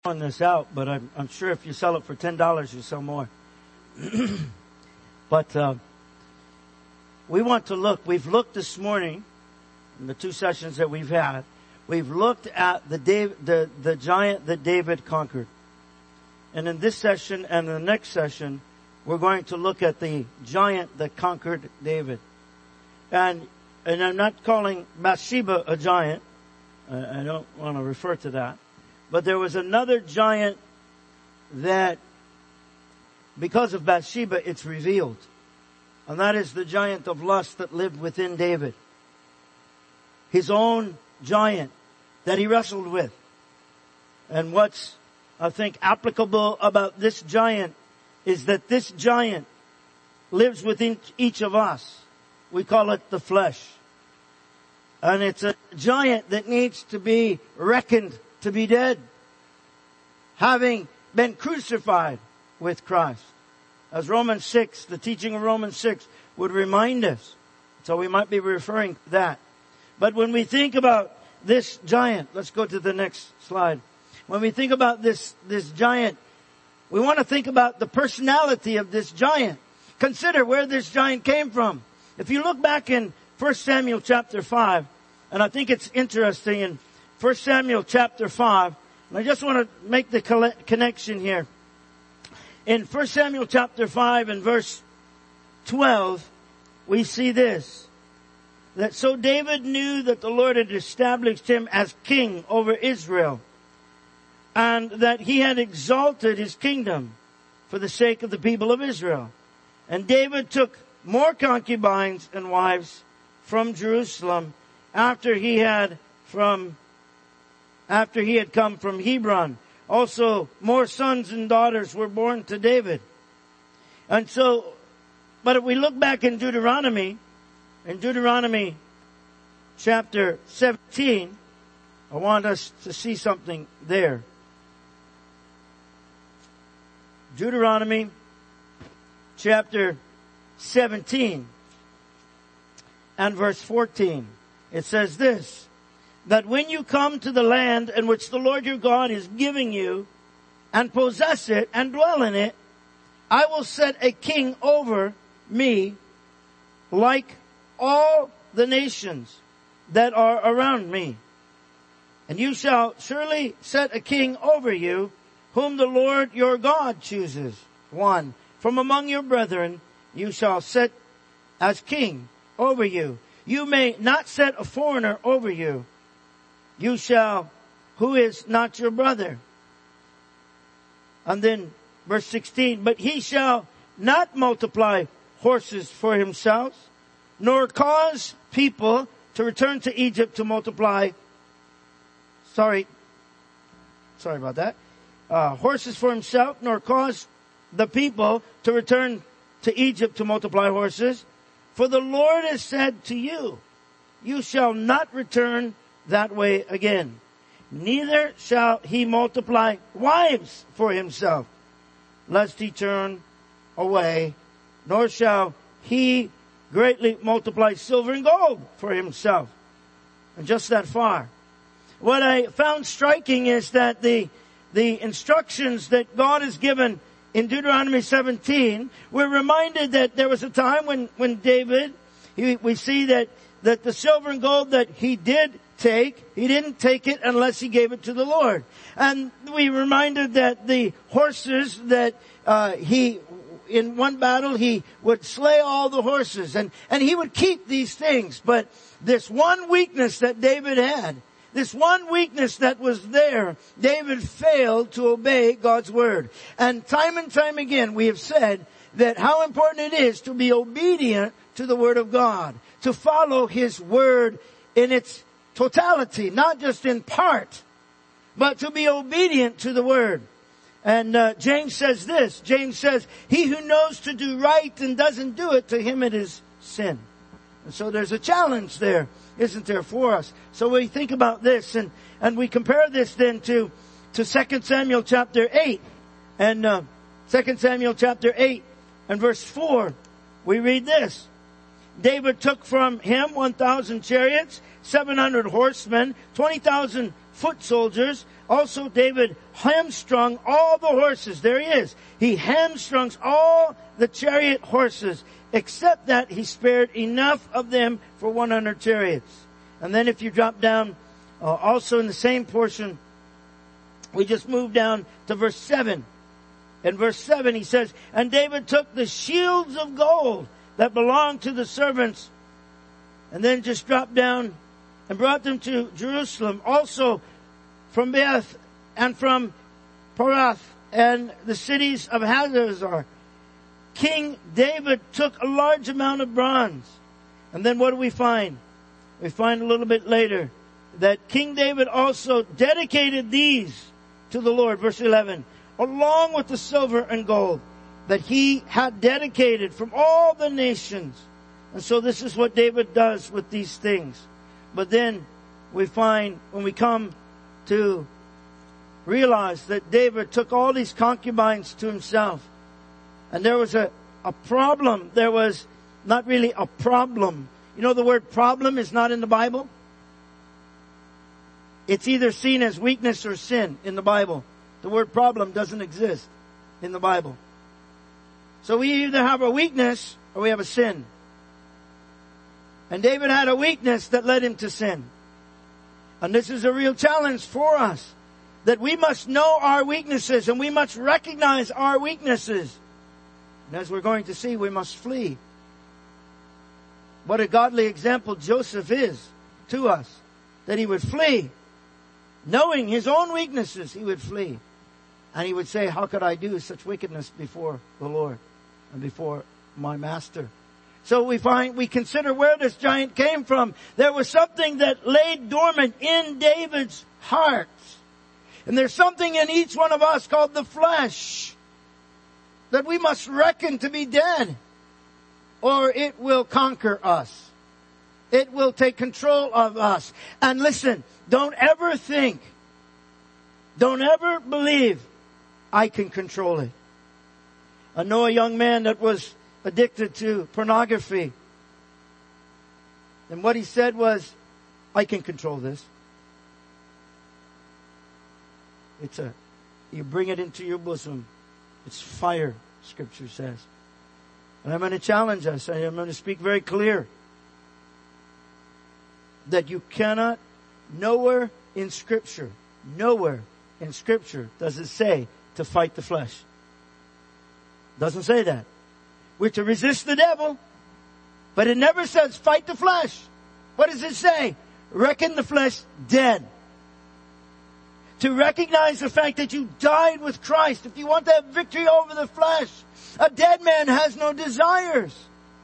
On this out, but I'm sure if you sell it for $10, you sell more. But we want to look. We've looked this morning in the two sessions that we've had. We've looked at the giant that David conquered, and in this session and in the next session, we're going to look at the giant that conquered David. And I'm not calling Bathsheba a giant. I don't want to refer to that. But there was another giant that, because of Bathsheba, it's revealed. And that is the giant of lust that lived within David. His own giant that he wrestled with. And what's, I think, applicable about this giant is that this giant lives within each of us. We call it the flesh. And it's a giant that needs to be reckoned to be dead, having been crucified with Christ. As Romans 6, the teaching of Romans 6 would remind us. So we might be referring to that. But when we think about this giant, let's go to the next slide. When we think about this giant, we want to think about the personality of this giant. Consider where this giant came from. If you look back in 1 Samuel chapter 5, and I think it's interesting in 1 Samuel chapter 5, and I just want to make the connection here. In 1 Samuel chapter 5 and verse 12, we see this. That so David knew that the Lord had established him as king over Israel, and that he had exalted his kingdom for the sake of the people of Israel. And David took more concubines and wives from Jerusalem after he had come from Hebron. Also, more sons and daughters were born to David. And so, but if we look back in Deuteronomy chapter 17, I want us to see something there. Deuteronomy chapter 17 and verse 14. It says this, that when you come to the land in which the Lord your God is giving you, and possess it and dwell in it, I will set a king over me like all the nations that are around me. And you shall surely set a king over you, whom the Lord your God chooses. One, from among your brethren you shall set as king over you. You may not set a foreigner over you. You shall, who is not your brother. And then verse 16, but he shall not multiply horses for himself, nor cause people to return to Egypt to multiply. Sorry about that. Horses for himself, nor cause the people to return to Egypt to multiply horses. For the Lord has said to you, you shall not return that way again. Neither shall he multiply wives for himself, lest he turn away, nor shall he greatly multiply silver and gold for himself. And just that far. What I found striking is that the instructions that God has given in Deuteronomy 17, we're reminded that there was a time when David, we see that the silver and gold that he did take, he didn't take it unless he gave it to the Lord. And we reminded that the horses that in one battle he would slay all the horses and he would keep these things. But this one weakness that David had, this one weakness that was there, David failed to obey God's word. And time again we have said that how important it is to be obedient to the word of God, to follow his word in its totality, not just in part, but to be obedient to the word. And James says this, James says, he who knows to do right and doesn't do it, to him it is sin. And so there's a challenge there, isn't there, for us? So we think about this and we compare this then to 2 Samuel chapter 8. And 2 Samuel chapter 8 and verse 4, we read this. David took from him 1,000 chariots, 700 horsemen, 20,000 foot soldiers, Also David hamstrung all the horses. There he is. He hamstrung all the chariot horses, except that he spared enough of them for 100 chariots. And then if you drop down, also in the same portion, we just move down to verse 7. In verse 7 he says, and David took the shields of gold that belonged to the servants, and then just dropped down and brought them to Jerusalem. Also from Beth and from Parath and the cities of Hazazar, King David took a large amount of bronze. And then what do we find? We find a little bit later that King David also dedicated these to the Lord, verse 11, along with the silver and gold that he had dedicated from all the nations. And so this is what David does with these things. But then we find, when we come to realize that David took all these concubines to himself, and there was a problem. There was not really a problem. You know, the word problem is not in the Bible. It's either seen as weakness or sin in the Bible. The word problem doesn't exist in the Bible. So we either have a weakness or we have a sin. And David had a weakness that led him to sin. And this is a real challenge for us, that we must know our weaknesses and we must recognize our weaknesses. And as we're going to see, we must flee. What a godly example Joseph is to us, that he would flee. Knowing his own weaknesses, he would flee. And he would say, how could I do such wickedness before the Lord and before my master? So we consider where this giant came from. There was something that lay dormant in David's heart. And there's something in each one of us called the flesh that we must reckon to be dead, or it will conquer us. It will take control of us. And listen, don't ever think, don't ever believe I can control it. I know a young man that was addicted to pornography. And what he said was, I can control this. You bring it into your bosom. It's fire, Scripture says. And I'm going to challenge us. I'm going to speak very clear. That you cannot, nowhere in Scripture does it say to fight the flesh. Doesn't say that. We're to resist the devil, but it never says fight the flesh. What does it say? Reckon the flesh dead. To recognize the fact that you died with Christ. If you want to have victory over the flesh, a dead man has no desires.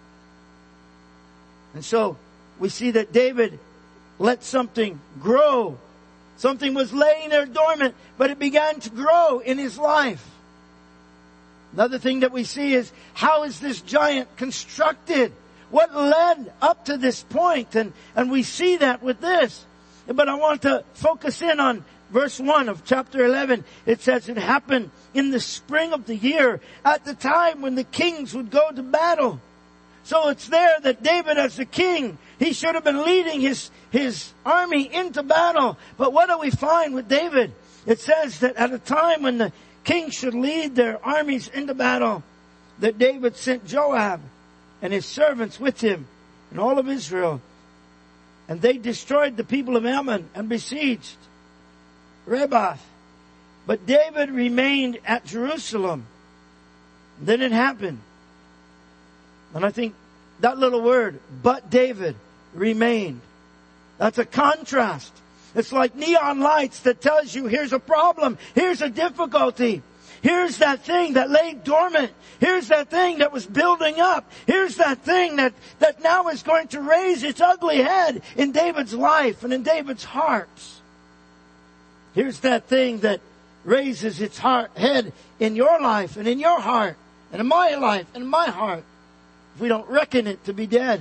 And so we see that David let something grow. Something was laying there dormant, but it began to grow in his life. Another thing that we see is, how is this giant constructed? What led up to this point? And we see that with this. But I want to focus in on verse 1 of chapter 11. It says, it happened in the spring of the year, at the time when the kings would go to battle. So it's there that David, as the king, he should have been leading his army into battle. But what do we find with David? It says that at a time when the kings should lead their armies into battle, that David sent Joab and his servants with him and all of Israel. And they destroyed the people of Ammon and besieged Rebath. But David remained at Jerusalem. And then it happened. And I think that little word, but David remained. That's a contrast. It's like neon lights that tells you here's a problem, here's a difficulty. Here's that thing that lay dormant. Here's that thing that was building up. Here's that thing that now is going to raise its ugly head in David's life and in David's heart. Here's that thing that raises its head in your life and in your heart and in my life and in my heart. If we don't reckon it to be dead.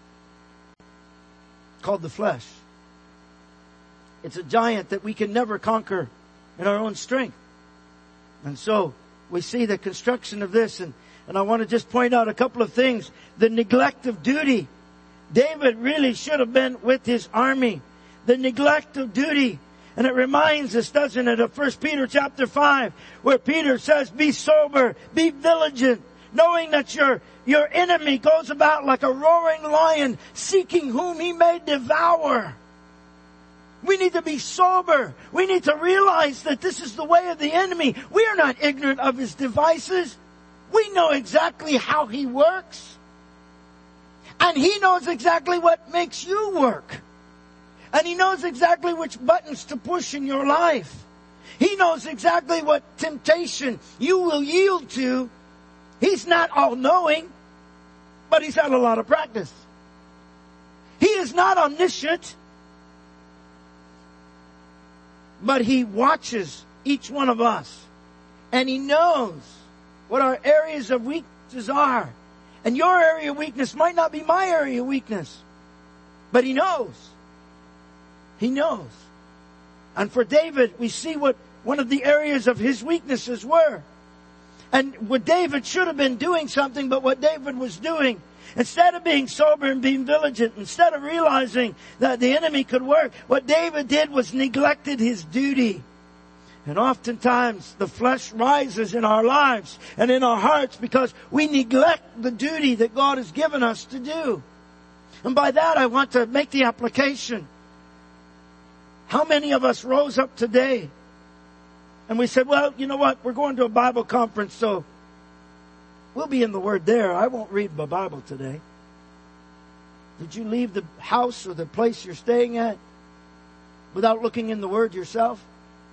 Called the flesh. It's a giant that we can never conquer in our own strength. And so we see the construction of this, and I want to just point out a couple of things. The neglect of duty. David really should have been with his army. The neglect of duty. And it reminds us, doesn't it, of 1 Peter chapter 5, where Peter says, be sober, be vigilant, knowing that your enemy goes about like a roaring lion, seeking whom he may devour. We need to be sober. We need to realize that this is the way of the enemy. We are not ignorant of his devices. We know exactly how he works. And he knows exactly what makes you work. And he knows exactly which buttons to push in your life. He knows exactly what temptation you will yield to. He's not all-knowing, but he's had a lot of practice. He is not omniscient, but he watches each one of us. And he knows what our areas of weaknesses are. And your area of weakness might not be my area of weakness, but he knows. He knows. And for David, we see what one of the areas of his weaknesses were. And what David should have been doing something, but what David was doing, instead of being sober and being vigilant, instead of realizing that the enemy could work, what David did was neglected his duty. And oftentimes the flesh rises in our lives and in our hearts because we neglect the duty that God has given us to do. And by that I want to make the application. How many of us rose up today and we said, well, you know what? We're going to a Bible conference, so we'll be in the Word there. I won't read the Bible today. Did you leave the house or the place you're staying at without looking in the Word yourself?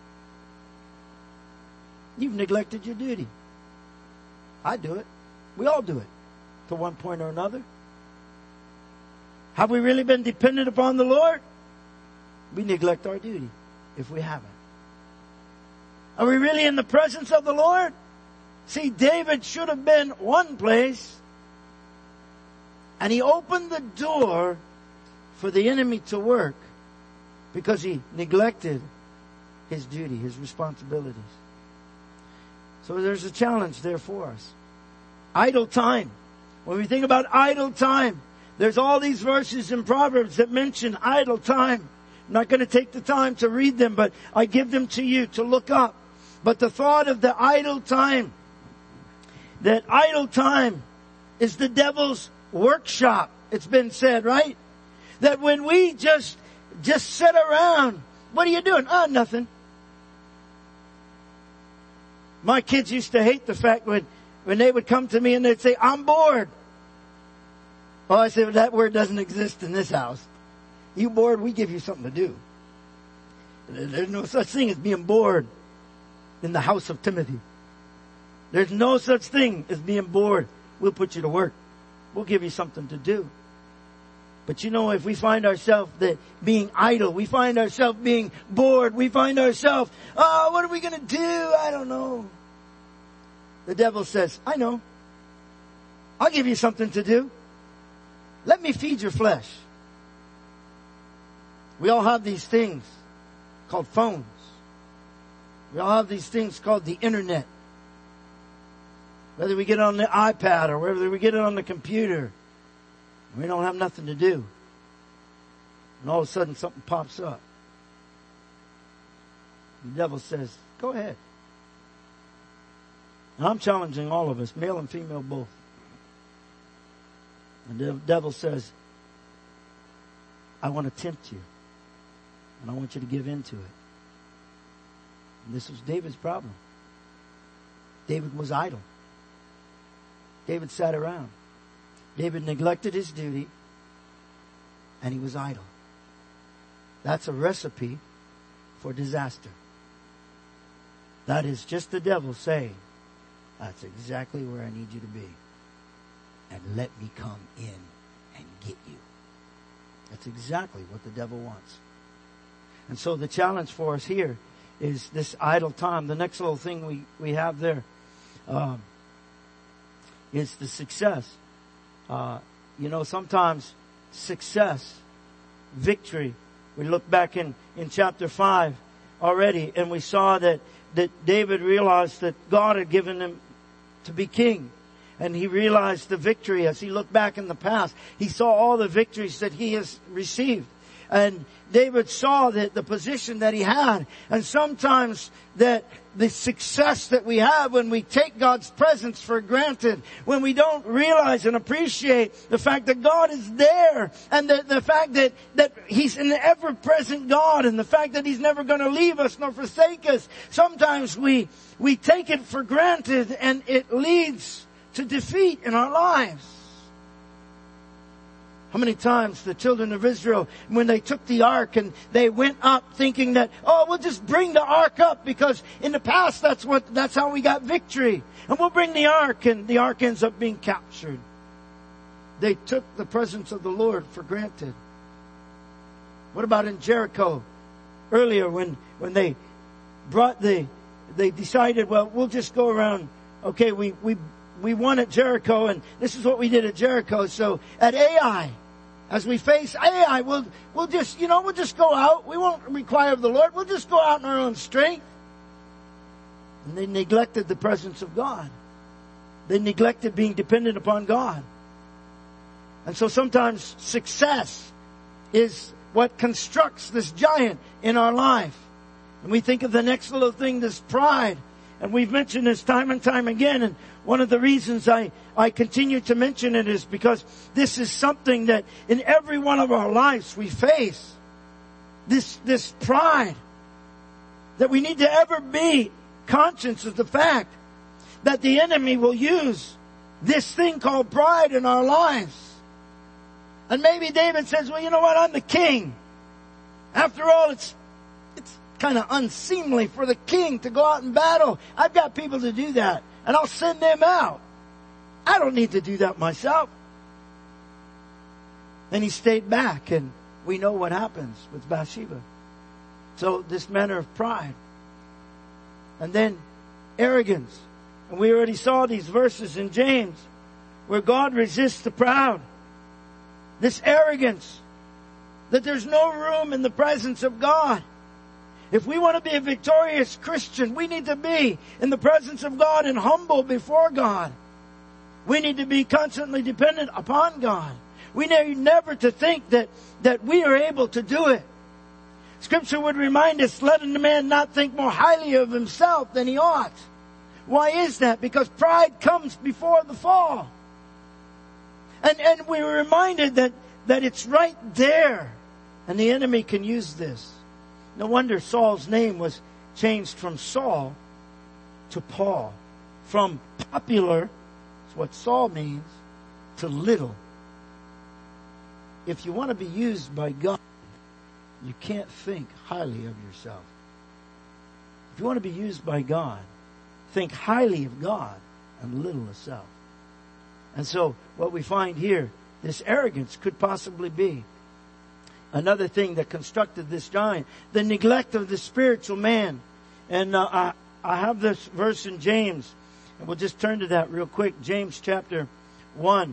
You've neglected your duty. I do it. We all do it to one point or another. Have we really been dependent upon the Lord? We neglect our duty if we haven't. Are we really in the presence of the Lord? See, David should have been one place, and he opened the door for the enemy to work because he neglected his duty, his responsibilities. So there's a challenge there for us. Idle time. When we think about idle time, there's all these verses in Proverbs that mention idle time. I'm not going to take the time to read them, but I give them to you to look up. But the thought of the idle time, that idle time is the devil's workshop. It's been said, right? That when we just sit around, what are you doing? Oh, nothing. My kids used to hate the fact when they would come to me and they'd say, I'm bored. Well, I said, well, that word doesn't exist in this house. You bored? We give you something to do. There's no such thing as being bored in the house of Timothy. There's no such thing as being bored. We'll put you to work. We'll give you something to do. But you know, if we find ourselves being idle, we find ourselves being bored, we find ourselves, what are we going to do? I don't know. The devil says, I know. I'll give you something to do. Let me feed your flesh. We all have these things called phones. We all have these things called the internet. Whether we get it on the iPad or whether we get it on the computer, we don't have nothing to do. And all of a sudden something pops up. The devil says, go ahead. And I'm challenging all of us, male and female both. And the devil says, I want to tempt you. And I want you to give in to it. And this was David's problem. David was idle. David sat around. David neglected his duty. And he was idle. That's a recipe for disaster. That is just the devil saying, that's exactly where I need you to be. And let me come in and get you. That's exactly what the devil wants. And so the challenge for us here is this idle time. The next little thing we have there is the success. Sometimes success, victory. We look back in chapter 5 already, and we saw that David realized that God had given him to be king. And he realized the victory as he looked back in the past. He saw all the victories that he has received. And David saw that the position that he had. And sometimes that the success that we have when we take God's presence for granted, when we don't realize and appreciate the fact that God is there, and the fact that He's an ever-present God, and the fact that He's never going to leave us nor forsake us. Sometimes we take it for granted, and it leads to defeat in our lives. How many times the children of Israel, when they took the ark and they went up thinking that, oh, we'll just bring the ark up because in the past that's how we got victory. And we'll bring the ark, and the ark ends up being captured. They took the presence of the Lord for granted. What about in Jericho? Earlier when they decided, well, we'll just go around. Okay, we won at Jericho, and this is what we did at Jericho. So at Ai, as we face Ai, we'll just go out. We won't require of the Lord. We'll just go out in our own strength. And they neglected the presence of God. They neglected being dependent upon God. And so sometimes success is what constructs this giant in our life. And we think of the next little thing, this pride. And we've mentioned this time and time again. And one of the reasons I continue to mention it is because this is something that in every one of our lives we face. This pride. That we need to ever be conscious of the fact that the enemy will use this thing called pride in our lives. And maybe David says, well, you know what? I'm the king. After all, it's kind of unseemly for the king to go out and battle. I've got people to do that, and I'll send them out. I don't need to do that myself. And he stayed back, and we know what happens with Bathsheba. So this manner of pride. And then arrogance. And we already saw these verses in James where God resists the proud. This arrogance, that there's no room in the presence of God. If we want to be a victorious Christian, we need to be in the presence of God and humble before God. We need to be constantly dependent upon God. We need never to think that we are able to do it. Scripture would remind us, let a man not think more highly of himself than he ought. Why is that? Because pride comes before the fall. And we were reminded that it's right there. And the enemy can use this. No wonder Saul's name was changed from Saul to Paul. From popular, that's what Saul means, to little. If you want to be used by God, you can't think highly of yourself. If you want to be used by God, think highly of God and little of self. And so what we find here, this arrogance could possibly be another thing that constructed this giant. The neglect of the spiritual man. And I have this verse in James. And we'll just turn to that real quick. James chapter 1.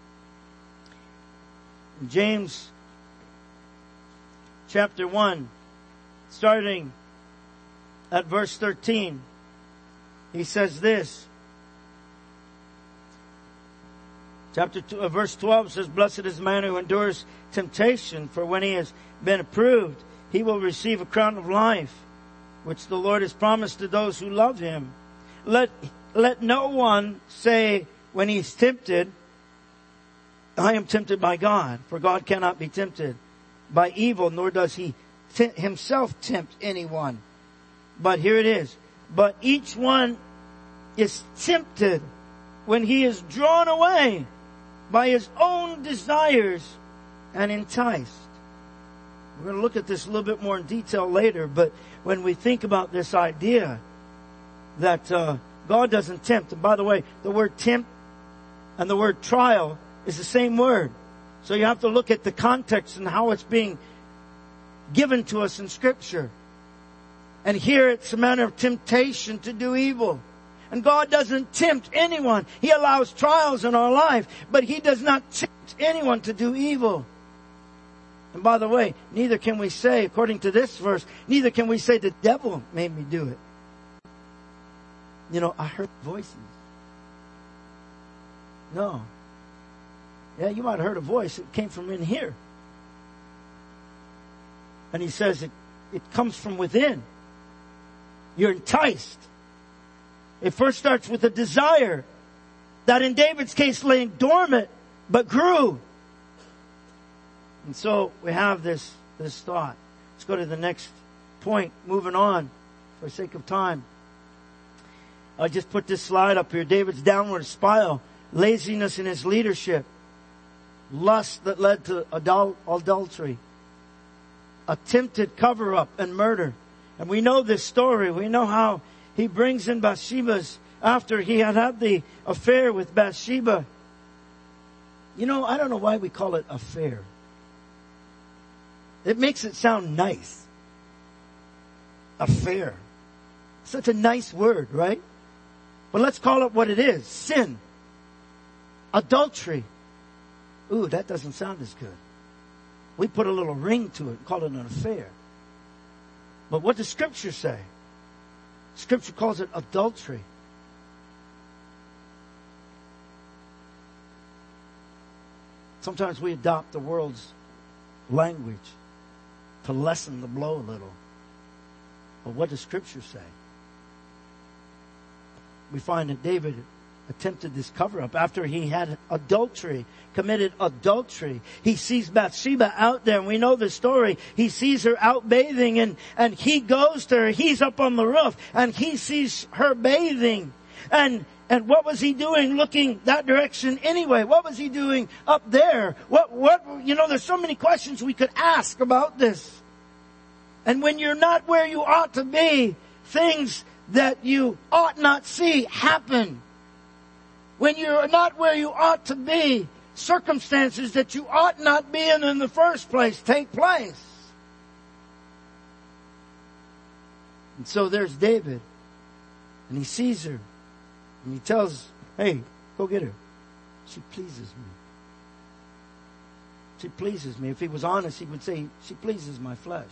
James chapter 1. Starting at verse 13. He says this. Chapter 2, verse 12 says, blessed is the man who endures temptation, for when he has been approved, he will receive a crown of life, which the Lord has promised to those who love him. Let no one say when he's tempted, I am tempted by God, for God cannot be tempted by evil, nor does he himself tempt anyone. But here it is. But each one is tempted when he is drawn away by his own desires and enticed. We're going to look at this a little bit more in detail later, but when we think about this idea that God doesn't tempt, and by the way, the word tempt and the word trial is the same word. So you have to look at the context and how it's being given to us in Scripture. And here it's a matter of temptation to do evil. And God doesn't tempt anyone. He allows trials in our life, but He does not tempt anyone to do evil. And by the way, neither can we say, according to this verse, neither can we say the devil made me do it. You know, I heard voices. No. Yeah, you might have heard a voice. It came from in here. And he says it comes from within. You're enticed. It first starts with a desire that in David's case lay dormant but grew. And so we have this thought. Let's go to the next point. Moving on for the sake of time. I just put this slide up here. David's downward spiral. Laziness in his leadership. Lust that led to adultery. Attempted cover-up and murder. And we know this story. We know how he brings in Bathsheba's after he had the affair with Bathsheba. You know, I don't know why we call it affair. It makes it sound nice. Affair. Such a nice word, right? But let's call it what it is. Sin. Adultery. Ooh, that doesn't sound as good. We put a little ring to it and call it an affair. But what does Scripture say? Scripture calls it adultery. Sometimes we adopt the world's language to lessen the blow a little. But what does Scripture say? We find that David attempted this cover-up after he had committed adultery. He sees Bathsheba out there, and we know the story. He sees her out bathing, and he goes to her. He's up on the roof, and he sees her bathing. And what was he doing looking that direction anyway? What was he doing up there? There's so many questions we could ask about this. And when you're not where you ought to be, things that you ought not see happen. When you're not where you ought to be, circumstances that you ought not be in the first place take place. And so there's David. And he sees her. And he tells, hey, go get her. She pleases me. She pleases me. If he was honest, he would say, she pleases my flesh.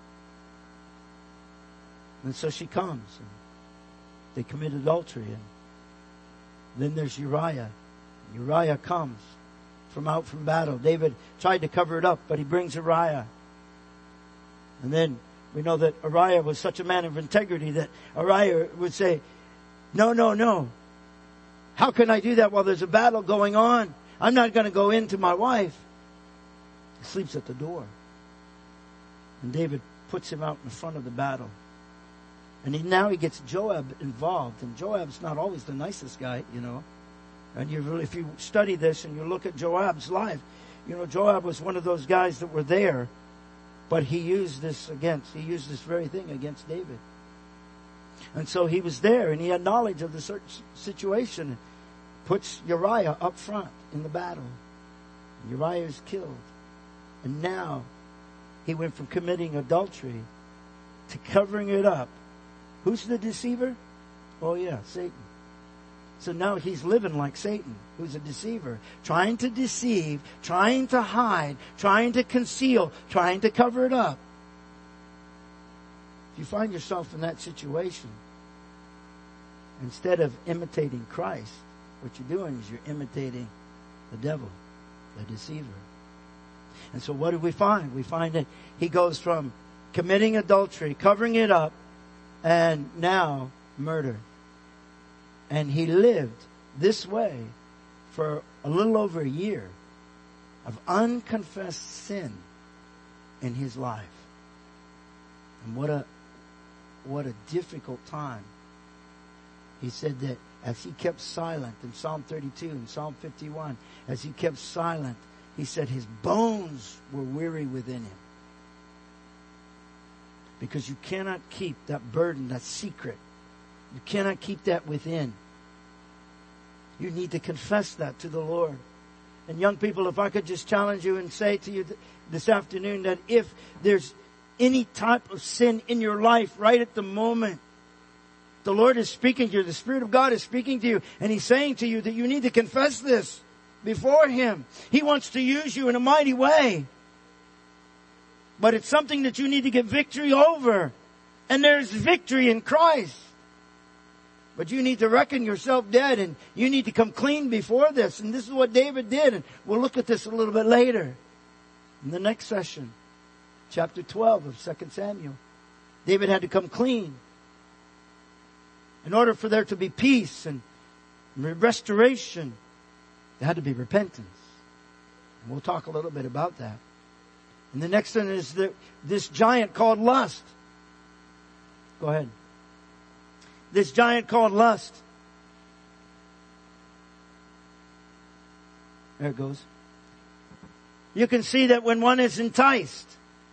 And so she comes. And they commit adultery. And then there's Uriah. Uriah comes from battle. David tried to cover it up, but he brings Uriah. And then we know that Uriah was such a man of integrity that Uriah would say, no. How can I do that while there's a battle going on? I'm not going to go into my wife. He sleeps at the door. And David puts him out in front of the battle. And now he gets Joab involved. And Joab's not always the nicest guy, you know. And if you study this and you look at Joab's life, you know, Joab was one of those guys that were there, but he used this very thing against David. And so he was there and he had knowledge of the situation. Puts Uriah up front in the battle. Uriah is killed. And now he went from committing adultery to covering it up. Who's the deceiver? Oh yeah, Satan. So now he's living like Satan, who's a deceiver. Trying to deceive, trying to hide, trying to conceal, trying to cover it up. If you find yourself in that situation, instead of imitating Christ, what you're doing is you're imitating the devil, the deceiver. And so what do we find? We find that he goes from committing adultery, covering it up, and now murder. And he lived this way for a little over a year of unconfessed sin in his life. And what a difficult time. He said that as he kept silent in Psalm 32 and Psalm 51, as he kept silent, he said his bones were weary within him. Because you cannot keep that burden, that secret. You cannot keep that within. You need to confess that to the Lord. And young people, if I could just challenge you and say to you this afternoon that if there's any type of sin in your life right at the moment, the Lord is speaking to you. The Spirit of God is speaking to you. And He's saying to you that you need to confess this before Him. He wants to use you in a mighty way. But it's something that you need to get victory over. And there's victory in Christ. But you need to reckon yourself dead and you need to come clean before this. And this is what David did. And we'll look at this a little bit later in the next session. chapter 12 of 2 Samuel. David had to come clean. In order for there to be peace and restoration, there had to be repentance. And we'll talk a little bit about that. And the next one is this giant called lust. Go ahead. This giant called lust. There it goes. You can see that when one is enticed,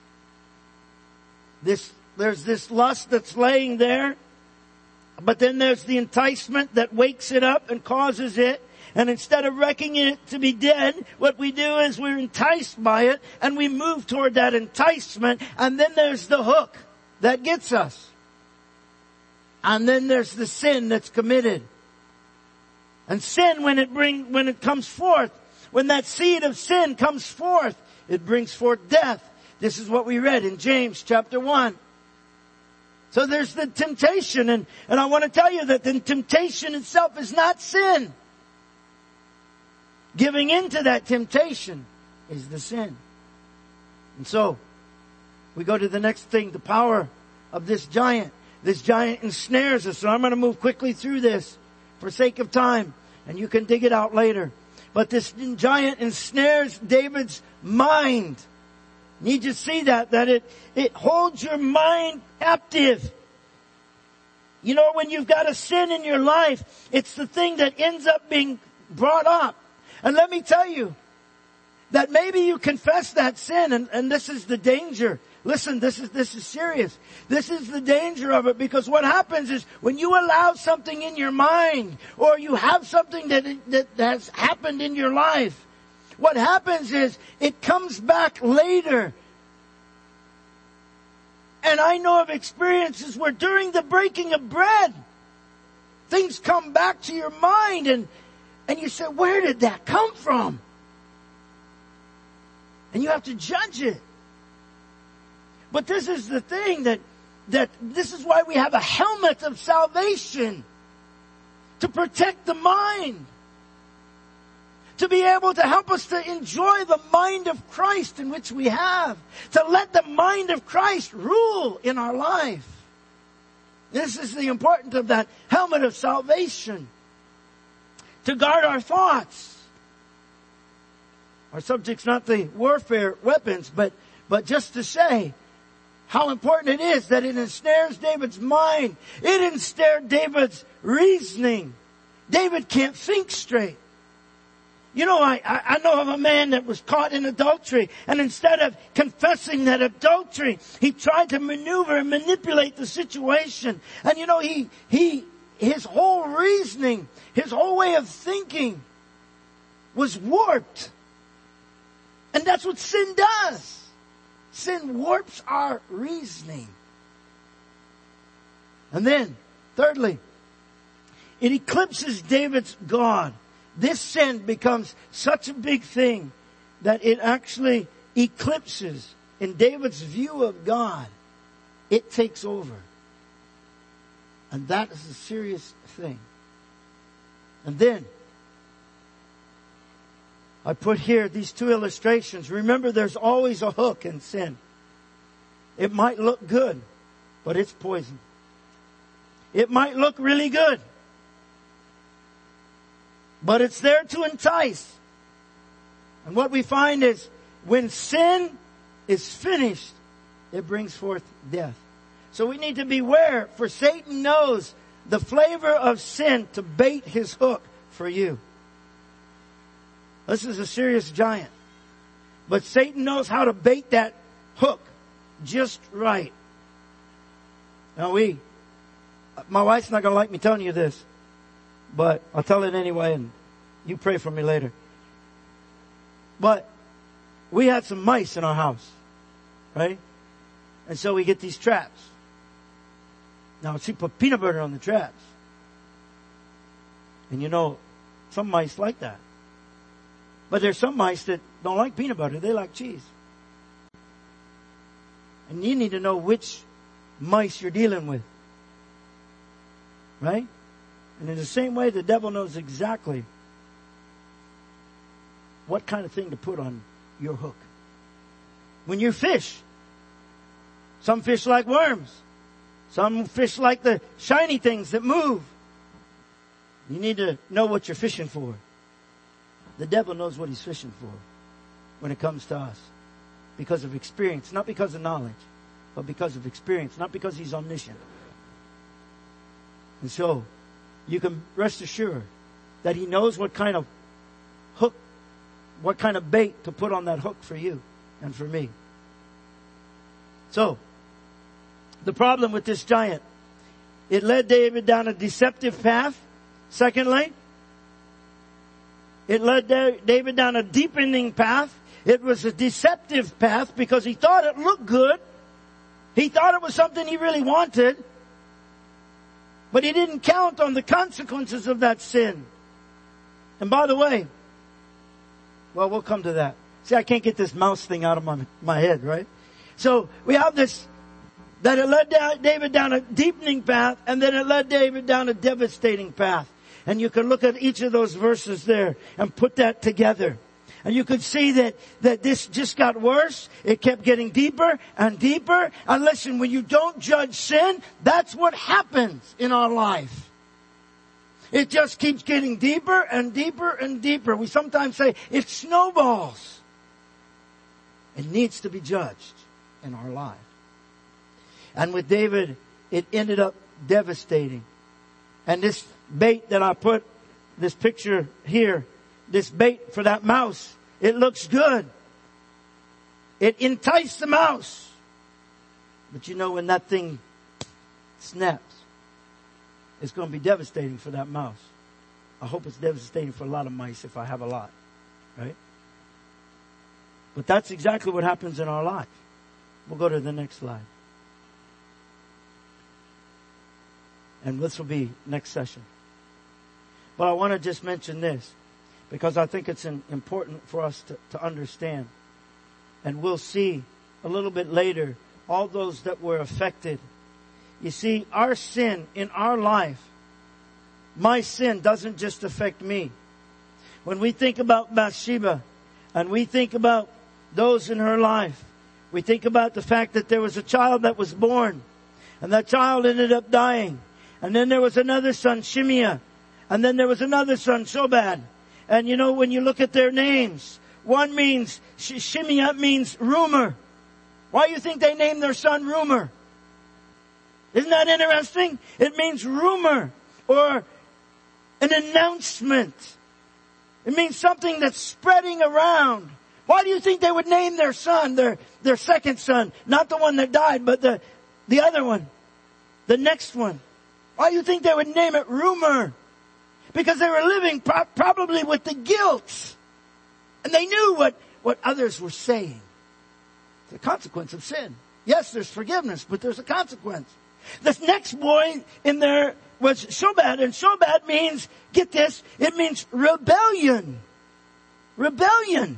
there's this lust that's laying there, but then there's the enticement that wakes it up and causes it. And instead of reckoning it to be dead, what we do is we're enticed by it and we move toward that enticement. And then there's the hook that gets us. And then there's the sin that's committed. And sin, when it comes forth, when that seed of sin comes forth, it brings forth death. This is what we read in James chapter 1. So there's the temptation, and I want to tell you that the temptation itself is not sin. Giving into that temptation is the sin. And so, we go to the next thing, the power of this giant. This giant ensnares us. So I'm going to move quickly through this for sake of time, and you can dig it out later. But this giant ensnares David's mind. Need you to see that it holds your mind captive. You know, when you've got a sin in your life, it's the thing that ends up being brought up. And let me tell you that maybe you confess that sin, and this is the danger. Listen, this is serious. This is the danger of it, because what happens is when you allow something in your mind, or you have something that has happened in your life, what happens is it comes back later. And I know of experiences where during the breaking of bread, things come back to your mind, and you say, where did that come from? And you have to judge it. But this is the thing that this is why we have a helmet of salvation. To protect the mind. To be able to help us to enjoy the mind of Christ in which we have. To let the mind of Christ rule in our life. This is the importance of that helmet of salvation. To guard our thoughts. Our subject's not the warfare weapons, but just to say how important it is that it ensnares David's mind. It ensnared David's reasoning. David can't think straight. You know, I know of a man that was caught in adultery, and instead of confessing that adultery, he tried to maneuver and manipulate the situation. And you know, his whole reasoning, his whole way of thinking was warped. And that's what sin does. Sin warps our reasoning. And then, thirdly, it eclipses David's God. This sin becomes such a big thing that it actually eclipses, in David's view of God, it takes over. And that is a serious thing. And then, I put here these two illustrations. Remember, there's always a hook in sin. It might look good, but it's poison. It might look really good, but it's there to entice. And what we find is when sin is finished, it brings forth death. So we need to beware, for Satan knows the flavor of sin to bait his hook for you. This is a serious giant. But Satan knows how to bait that hook just right. Now my wife's not going to like me telling you this, but I'll tell it anyway, and you pray for me later. But we had some mice in our house, right? And so we get these traps. Now, she put peanut butter on the traps. And you know, some mice like that. But there's some mice that don't like peanut butter. They like cheese. And you need to know which mice you're dealing with. Right? And in the same way, the devil knows exactly what kind of thing to put on your hook. When you fish, Some fish like worms. Some fish like the shiny things that move. You need to know what you're fishing for. The devil knows what he's fishing for when it comes to us. Because of experience, not because of knowledge, but because of experience, not because he's omniscient. And so, you can rest assured that he knows what kind of hook, what kind of bait to put on that hook for you and for me. So, the problem with this giant, it led David down a deceptive path. Secondly, it led David down a deepening path. It was a deceptive path because he thought it looked good. He thought it was something he really wanted. But he didn't count on the consequences of that sin. And by the way, well, we'll come to that. See, I can't get this mouse thing out of my head, right? So we have this, that it led David down a deepening path, and then it led David down a devastating path. And you can look at each of those verses there and put that together. And you could see that this just got worse. It kept getting deeper and deeper. And listen, when you don't judge sin, that's what happens in our life. It just keeps getting deeper and deeper and deeper. We sometimes say it snowballs. It needs to be judged in our life. And with David, it ended up devastating. And this bait that I put, this picture here, this bait for that mouse, it looks good. It enticed the mouse. But you know, when that thing snaps, it's going to be devastating for that mouse. I hope it's devastating for a lot of mice if I have a lot, right? But that's exactly what happens in our life. We'll go to the next slide. And this will be next session. But I want to just mention this, because I think it's important for us to understand. And we'll see a little bit later all those that were affected. You see, our sin in our life, my sin doesn't just affect me. When we think about Bathsheba and we think about those in her life, we think about the fact that there was a child that was born and that child ended up dying. And then there was another son, Shimea. And then there was another son, Shobad. And you know, when you look at their names, one means, Shimea means rumor. Why do you think they named their son Rumor? Isn't that interesting? It means rumor or an announcement. It means something that's spreading around. Why do you think they would name their son, their second son? Not the one that died, but the other one. The next one. Why do you think they would name it Rumor? Because they were living probably with the guilt. And they knew what others were saying. It's a consequence of sin. Yes, there's forgiveness, but there's a consequence. This next boy in there was Shobad, and Shobad means, get this, it means rebellion. Rebellion.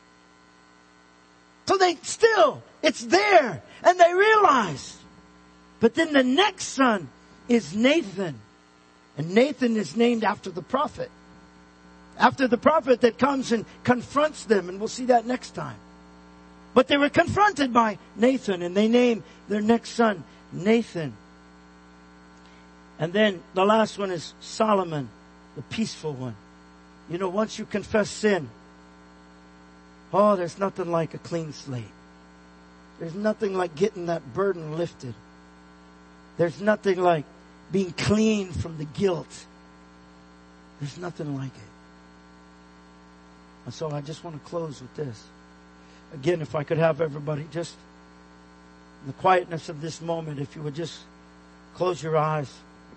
So it's there, and they realize. But then the next son is Nathan. And Nathan is named after the prophet. After the prophet that comes and confronts them, and we'll see that next time. But they were confronted by Nathan, and they named their next son Nathan. And then the last one is Solomon, the peaceful one. You know, once you confess sin, there's nothing like a clean slate. There's nothing like getting that burden lifted. There's nothing like being clean from the guilt. There's nothing like it. And so I just want to close with this. Again, if I could have everybody just in the quietness of this moment, if you would just close your eyes.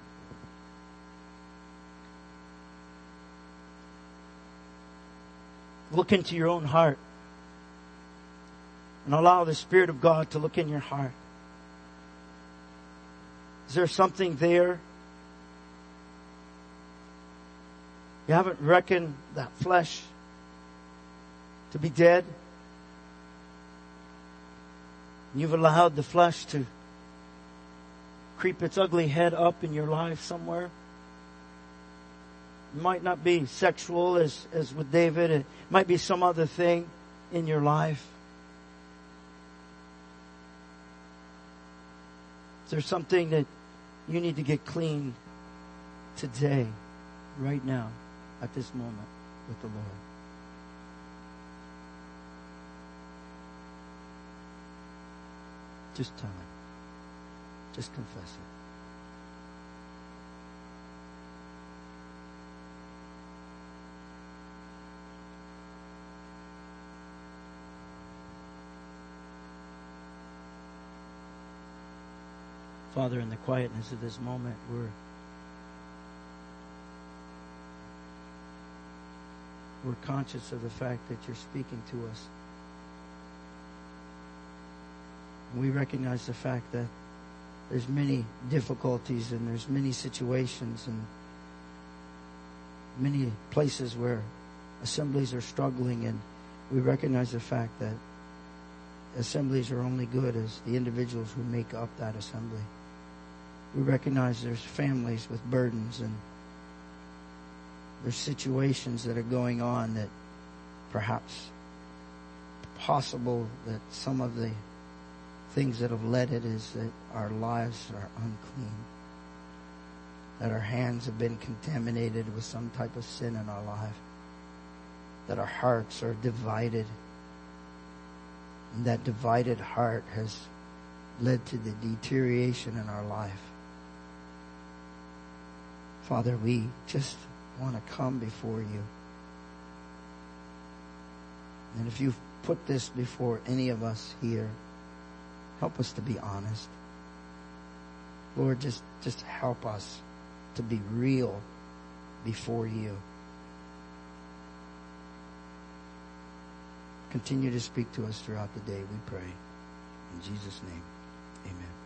Look into your own heart and allow the Spirit of God to look in your heart. Is there something there? You haven't reckoned that flesh to be dead? You've allowed the flesh to creep its ugly head up in your life somewhere. It might not be sexual as with David. It might be some other thing in your life. there's something that you need to get clean today, right now, at this moment with the Lord. Just tell Him. Just confess it. Father, in the quietness of this moment, we're conscious of the fact that you're speaking to us. We recognize the fact that there's many difficulties and there's many situations and many places where assemblies are struggling, and we recognize the fact that assemblies are only good as the individuals who make up that assembly. We recognize there's families with burdens, and there's situations that are going on that perhaps possible that some of the things that have led it is that our lives are unclean, that our hands have been contaminated with some type of sin in our life, that our hearts are divided, and that divided heart has led to the deterioration in our life. Father, we just want to come before you. And if you've put this before any of us here, help us to be honest. Lord, just help us to be real before you. Continue to speak to us throughout the day, we pray. In Jesus' name, amen.